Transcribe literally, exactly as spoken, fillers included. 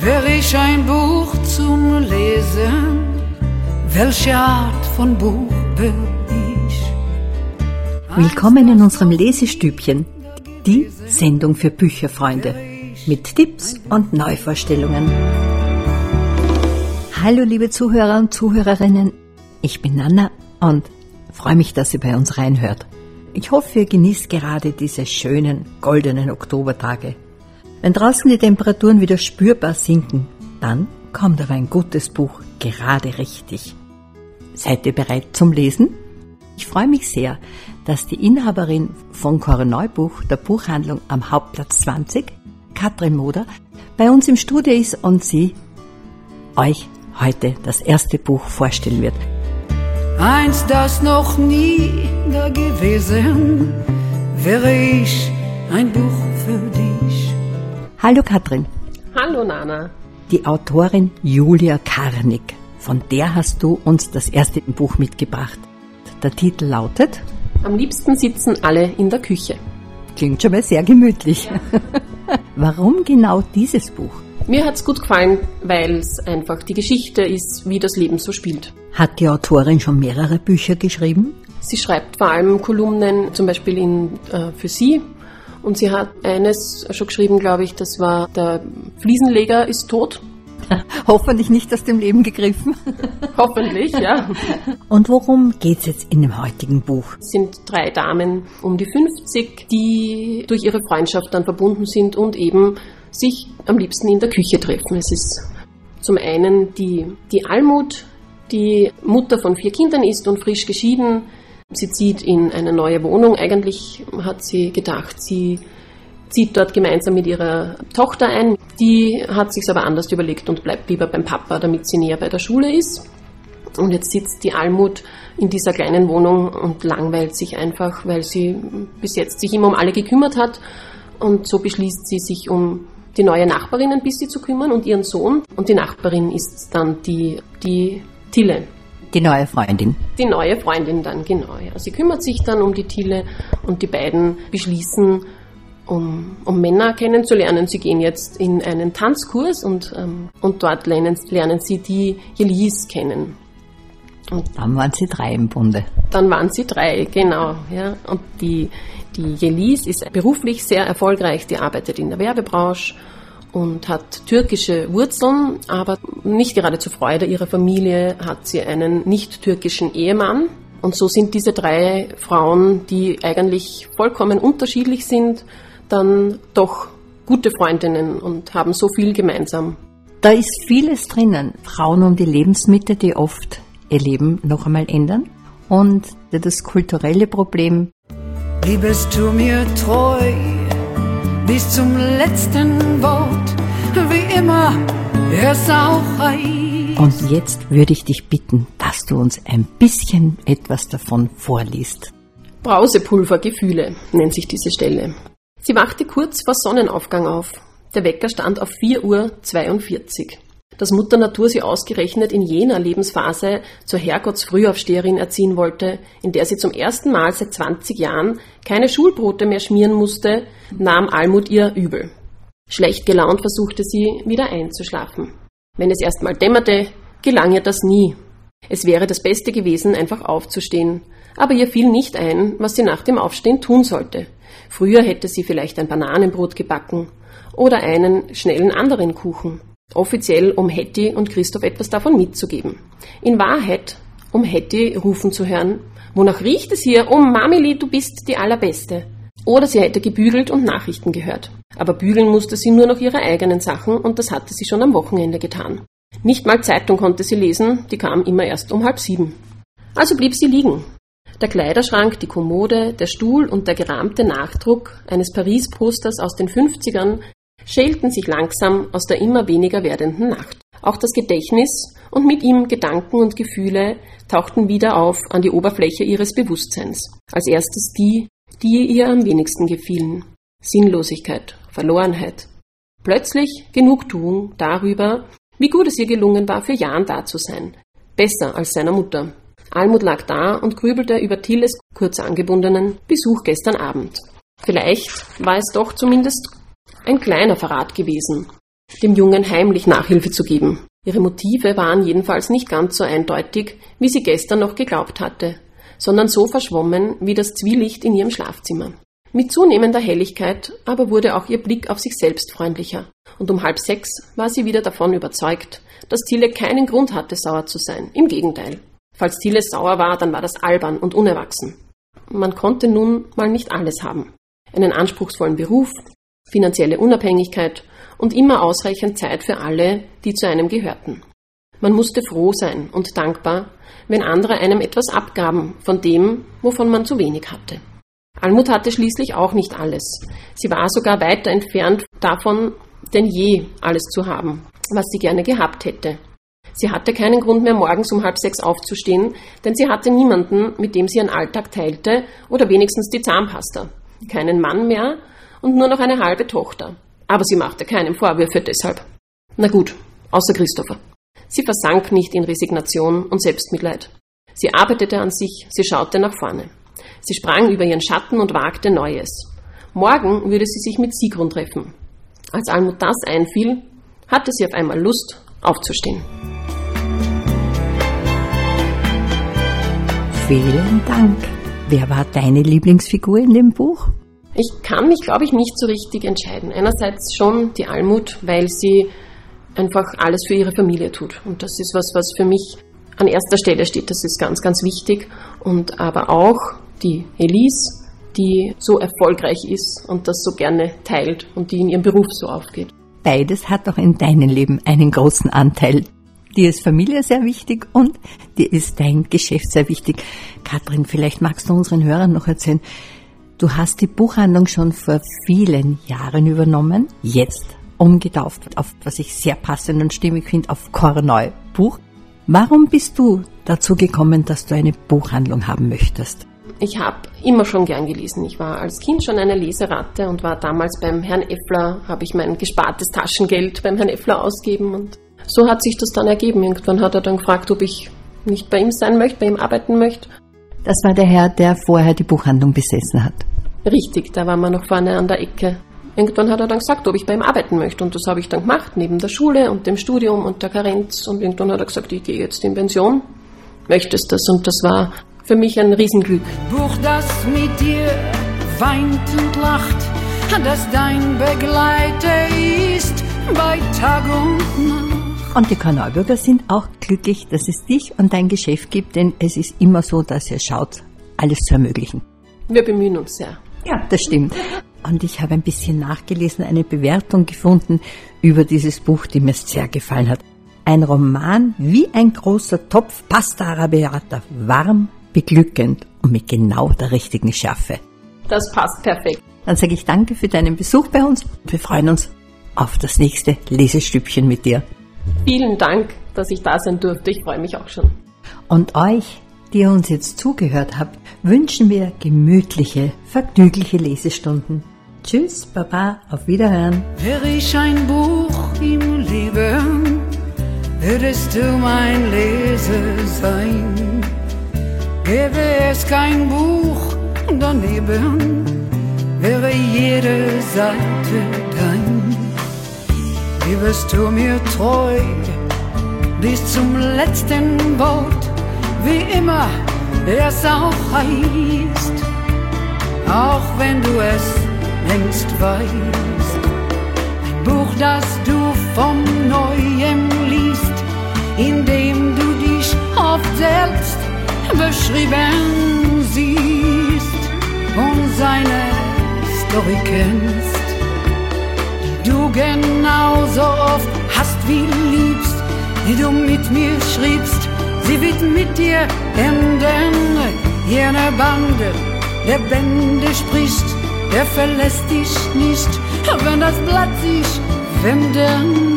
wär ich ein Buch zum Lesen, welche Art von Buch bin ich? Willkommen in unserem Lesestübchen, die Sendung für Bücherfreunde, mit Tipps und Neuvorstellungen. Hallo liebe Zuhörer und Zuhörerinnen, ich bin Nana und freue mich, dass ihr bei uns reinhört. Ich hoffe, ihr genießt gerade diese schönen, goldenen Oktobertage. Wenn draußen die Temperaturen wieder spürbar sinken, dann kommt aber ein gutes Buch gerade richtig. Seid ihr bereit zum Lesen? Ich freue mich sehr, dass die Inhaberin von Korneubuch, der Buchhandlung am Hauptplatz zwanzig, Katrin Moder, bei uns im Studio ist und sie euch heute das erste Buch vorstellen wird. Eins, das noch nie da gewesen, wäre ich ein Buch für dich. Hallo Katrin. Hallo Nana. Die Autorin Julia Karnik, von der hast du uns das erste Buch mitgebracht. Der Titel lautet: Am liebsten sitzen alle in der Küche. Klingt schon mal sehr gemütlich. Ja. Warum genau dieses Buch? Mir hat's gut gefallen, weil es einfach die Geschichte ist, wie das Leben so spielt. Hat die Autorin schon mehrere Bücher geschrieben? Sie schreibt vor allem Kolumnen, zum Beispiel in, äh, für sie. Und sie hat eines schon geschrieben, glaube ich, das war Der Fliesenleger ist tot. Hoffentlich nicht aus dem Leben gegriffen. Hoffentlich, ja. Und worum geht's jetzt in dem heutigen Buch? Es sind drei Damen um die fünfzig, die durch ihre Freundschaft dann verbunden sind und eben sich am liebsten in der Küche treffen. Es ist zum einen die, die Almut, die Mutter von vier Kindern ist und frisch geschieden. Sie zieht in eine neue Wohnung. Eigentlich hat sie gedacht, sie zieht dort gemeinsam mit ihrer Tochter ein. Die hat sich aber anders überlegt und bleibt lieber beim Papa, damit sie näher bei der Schule ist. Und jetzt sitzt die Almut in dieser kleinen Wohnung und langweilt sich einfach, weil sie bis jetzt sich immer um alle gekümmert hat. Und so beschließt sie, sich um die neue Nachbarin ein bisschen zu kümmern und ihren Sohn. Und die Nachbarin ist dann die, die Tille. Die neue Freundin. Die neue Freundin dann, genau. Ja. Sie kümmert sich dann um die Tille und die beiden beschließen, um, um Männer kennenzulernen. Sie gehen jetzt in einen Tanzkurs und, ähm, und dort lernen, lernen sie die Jelis kennen. Und dann waren sie drei im Bunde. Dann waren sie drei, genau. Ja. Und die, die Jelis ist beruflich sehr erfolgreich. Die arbeitet in der Werbebranche und hat türkische Wurzeln, aber nicht gerade zur Freude ihrer Familie hat sie einen nicht-türkischen Ehemann. Und so sind diese drei Frauen, die eigentlich vollkommen unterschiedlich sind, dann doch gute Freundinnen und haben so viel gemeinsam. Da ist vieles drinnen. Frauen um die Lebensmitte, die oft ihr Leben noch einmal ändern. Und das kulturelle Problem. Liebest du mir treu bis zum letzten Wort, wie immer es auch heißt. Und jetzt würde ich dich bitten, dass du uns ein bisschen etwas davon vorliest. Brausepulvergefühle nennt sich diese Stelle. Sie wachte kurz vor Sonnenaufgang auf. Der Wecker stand auf vier Uhr zweiundvierzig. Dass Mutter Natur sie ausgerechnet in jener Lebensphase zur Herrgottsfrühaufsteherin erziehen wollte, in der sie zum ersten Mal seit zwanzig Jahren keine Schulbrote mehr schmieren musste, nahm Almut ihr übel. Schlecht gelaunt versuchte sie, wieder einzuschlafen. Wenn es erst mal dämmerte, gelang ihr das nie. Es wäre das Beste gewesen, einfach aufzustehen. Aber ihr fiel nicht ein, was sie nach dem Aufstehen tun sollte. Früher hätte sie vielleicht ein Bananenbrot gebacken oder einen schnellen anderen Kuchen. Offiziell, um Hetty und Christoph etwas davon mitzugeben. In Wahrheit, um Hetty rufen zu hören: Wonach riecht es hier? Oh Mamili, du bist die Allerbeste. Oder sie hätte gebügelt und Nachrichten gehört. Aber bügeln musste sie nur noch ihre eigenen Sachen und das hatte sie schon am Wochenende getan. Nicht mal Zeitung konnte sie lesen, die kam immer erst um halb sieben. Also blieb sie liegen. Der Kleiderschrank, die Kommode, der Stuhl und der gerahmte Nachdruck eines Paris-Posters aus den fünfzigern schälten sich langsam aus der immer weniger werdenden Nacht. Auch das Gedächtnis und mit ihm Gedanken und Gefühle tauchten wieder auf an die Oberfläche ihres Bewusstseins. Als erstes die, die ihr am wenigsten gefielen. Sinnlosigkeit, Verlorenheit. Plötzlich Genugtuung darüber, wie gut es ihr gelungen war, für Jan da zu sein. Besser als seiner Mutter. Almut lag da und grübelte über Tilles kurz angebundenen Besuch gestern Abend. Vielleicht war es doch zumindest ein kleiner Verrat gewesen. dem Jungen heimlich Nachhilfe zu geben. Ihre Motive waren jedenfalls nicht ganz so eindeutig, wie sie gestern noch geglaubt hatte, sondern so verschwommen wie das Zwielicht in ihrem Schlafzimmer. Mit zunehmender Helligkeit aber wurde auch ihr Blick auf sich selbst freundlicher. Und um halb sechs war sie wieder davon überzeugt, dass Tille keinen Grund hatte, sauer zu sein. Im Gegenteil. Falls Tille sauer war, dann war das albern und unerwachsen. Man konnte nun mal nicht alles haben. Einen anspruchsvollen Beruf, finanzielle Unabhängigkeit und immer ausreichend Zeit für alle, die zu einem gehörten. Man musste froh sein und dankbar, wenn andere einem etwas abgaben von dem, wovon man zu wenig hatte. Almut hatte schließlich auch nicht alles. Sie war sogar weiter entfernt davon, denn je alles zu haben, was sie gerne gehabt hätte. Sie hatte keinen Grund mehr, morgens um halb sechs aufzustehen, denn sie hatte niemanden, mit dem sie ihren Alltag teilte oder wenigstens die Zahnpasta. Keinen Mann mehr und nur noch eine halbe Tochter. Aber sie machte keinem Vorwürfe deshalb. Na gut, außer Christopher. Sie versank nicht in Resignation und Selbstmitleid. Sie arbeitete an sich, sie schaute nach vorne. Sie sprang über ihren Schatten und wagte Neues. Morgen würde sie sich mit Sigrun treffen. Als Almut das einfiel, hatte sie auf einmal Lust, aufzustehen. Vielen Dank. Wer war deine Lieblingsfigur in dem Buch? Ich kann mich, glaube ich, nicht so richtig entscheiden. Einerseits schon die Almut, weil sie einfach alles für ihre Familie tut. Und das ist was, was für mich an erster Stelle steht. Das ist ganz, ganz wichtig. Und aber auch die Elise, die so erfolgreich ist und das so gerne teilt und die in ihrem Beruf so aufgeht. Beides hat auch in deinem Leben einen großen Anteil. Dir ist Familie sehr wichtig und dir ist dein Geschäft sehr wichtig. Katrin, vielleicht magst du unseren Hörern noch erzählen, du hast die Buchhandlung schon vor vielen Jahren übernommen, jetzt umgetauft auf, was ich sehr passend und stimmig finde, auf Korneu Buch. Warum bist du dazu gekommen, dass du eine Buchhandlung haben möchtest? Ich habe immer schon gern gelesen. Ich war als Kind schon eine Leseratte und war damals beim Herrn Effler, habe ich mein gespartes Taschengeld beim Herrn Effler ausgegeben und so hat sich das dann ergeben. Irgendwann hat er dann gefragt, ob ich nicht bei ihm sein möchte, bei ihm arbeiten möchte. Das war der Herr, der vorher die Buchhandlung besessen hat. Richtig, da waren wir noch vorne an der Ecke. Irgendwann hat er dann gesagt, ob ich bei ihm arbeiten möchte und das habe ich dann gemacht, neben der Schule und dem Studium und der Karenz und irgendwann hat er gesagt, ich gehe jetzt in Pension. Möchtest das? Und das war für mich ein Riesenglück. Buch, das mit dir weint und lacht, das dein Begleiter ist bei Tag und Nacht. Und die Korneubürger sind auch glücklich, dass es dich und dein Geschäft gibt, denn es ist immer so, dass ihr schaut, alles zu ermöglichen. Wir bemühen uns sehr. Ja, das stimmt. Und ich habe ein bisschen nachgelesen, eine Bewertung gefunden über dieses Buch, die mir sehr gefallen hat. Ein Roman wie ein großer Topf Pasta Arrabbiata, warm, beglückend und mit genau der richtigen Schärfe. Das passt perfekt. Dann sage ich danke für deinen Besuch bei uns. Wir freuen uns auf das nächste Lesestübchen mit dir. Vielen Dank, dass ich da sein durfte. Ich freue mich auch schon. Und euch, die ihr uns jetzt zugehört habt, wünschen wir gemütliche, vergnügliche Lesestunden. Tschüss, Baba, auf Wiederhören. Wäre ich ein Buch im Leben, würdest du mein Leser sein. Gäbe es kein Buch daneben, wäre jede Seite dein. Bliebest du mir treu bis zum letzten Wort, wie immer es auch heißt, auch wenn du es längst weißt. Ein Buch, das du vom Neuem liest, in dem du dich oft selbst beschrieben siehst und seine Story kennst, die du genauso oft hast wie liebst, die du mit mir schriebst. Sie wird mit dir enden, jene Bande, der Bände spricht, der verlässt dich nicht, wenn das Blatt sich wenden